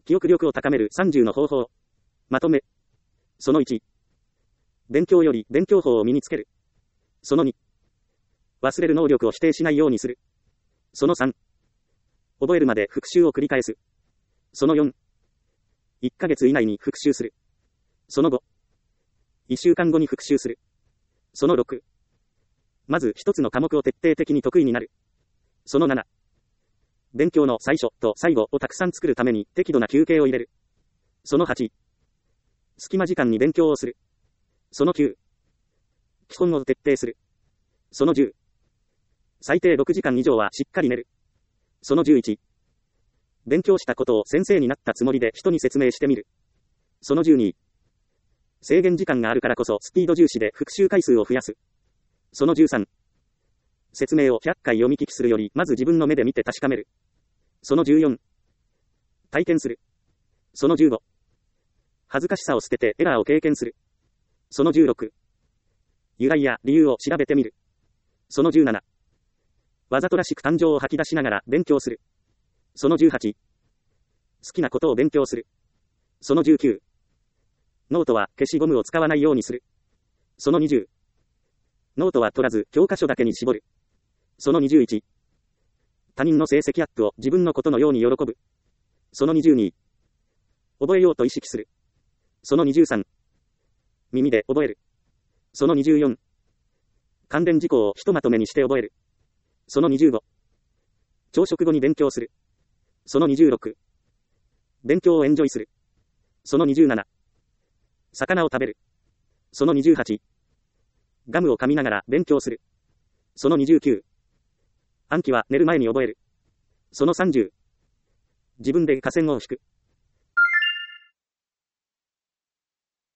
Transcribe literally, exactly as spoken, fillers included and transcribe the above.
記憶力を高めるさんじゅうの方法。まとめ。そのいち。勉強より勉強法を身につける。そのに。忘れる能力を否定しないようにする。そのさん。覚えるまで復習を繰り返す。そのよん。いっかげつ以内に復習する。そのご。いっしゅうかんごに復習する。そのろく。まず一つの科目を徹底的に得意になる。そのなな。勉強の最初と最後をたくさん作るために適度な休憩を入れる。そのはち。隙間時間に勉強をする。そのきゅう。基本を徹底する。そのじゅう。最低ろくじかん以上はしっかり寝る。そのじゅういち。勉強したことを先生になったつもりで人に説明してみる。そのじゅうに。制限時間があるからこそスピード重視で復習回数を増やす。そのじゅうさん。説明をひゃっかい読み聞きするよりまず自分の目で見て確かめる。そのじゅうよん。体験する。そのじゅうご。恥ずかしさを捨ててエラーを経験する。そのじゅうろく。由来や理由を調べてみる。そのじゅうなな。わざとらしく感情を吐き出しながら勉強する。そのじゅうはち。好きなことを勉強する。そのじゅうきゅう。ノートは消しゴムを使わないようにする。そのにじゅう。ノートは取らず教科書だけに絞る。そのにじゅういち。他人の成績アップを自分のことのように喜ぶ。そのにじゅうに。覚えようと意識する。そのにじゅうさん。耳で覚える。そのにじゅうよん。関連事項をひとまとめにして覚える。そのにじゅうご。朝食後に勉強する。そのにじゅうろく。勉強をエンジョイする。そのにじゅうなな。魚を食べる。そのにじゅうはち。ガムを噛みながら勉強する。そのにじゅうきゅう。暗記は寝る前に覚える。そのさんじゅう。自分で下線を引く。